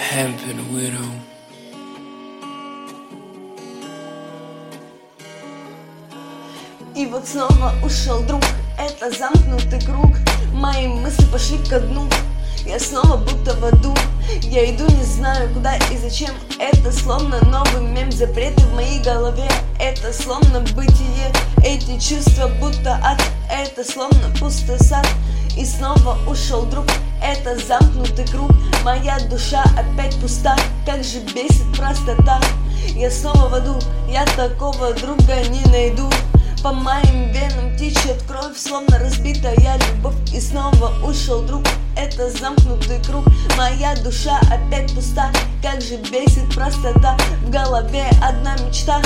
Hemp and a widow. И вот снова ушел друг, это замкнутый круг. Мои мысли пошли ко дну, я снова будто в аду. Я иду, не знаю куда и зачем. Это словно новый мем, запреты в моей голове. Это словно бытие, эти чувства будто ад. Это словно пустой сад. И снова ушел друг, это замкнутый круг. Моя душа опять пуста, как же бесит простота. Я снова в аду, я такого друга не найду. По моим венам течет кровь, словно разбитая любовь. И снова ушел друг, это замкнутый круг. Моя душа опять пуста, как же бесит простота. В голове одна мечта.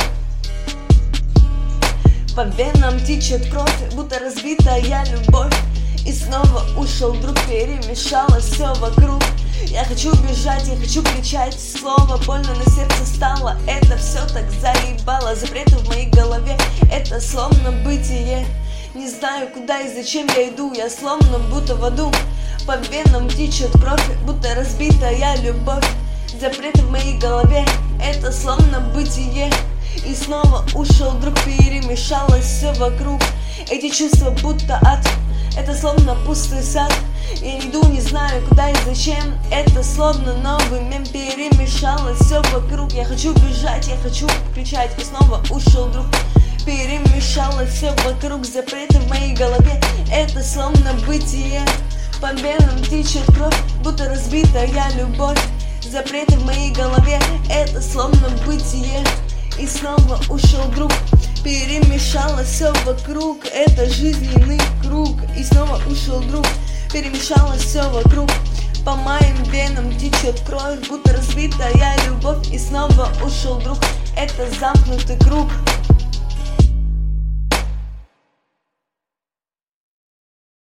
По венам течет кровь, будто разбитая любовь. И снова ушел друг, перемешалось все вокруг. Я хочу бежать, я хочу кричать, слово больно на сердце стало. Это все так заебало, запреты в моей голове. Это словно бытие, не знаю куда и зачем я иду. Я словно будто в аду, по венам течет кровь, будто разбитая любовь. Запреты в моей голове, это словно бытие. И снова ушел друг, перемешалось все вокруг. Эти чувства будто ад, это словно пустой сад. Я иду, не знаю куда и зачем. Это словно новый мем, перемешалось все вокруг. Я хочу бежать, я хочу кричать. И снова ушел друг, перемешалось все вокруг. Запреты в моей голове, это словно бытие. По венам течет кровь, будто разбитая любовь. Запреты в моей голове, это словно бытие. И снова ушел друг, перемешалось все вокруг. Это жизненный круг. И снова ушел друг, перемешалось все вокруг. По моим венам течет кровь, будто разбитая любовь. И снова ушел друг, это замкнутый круг.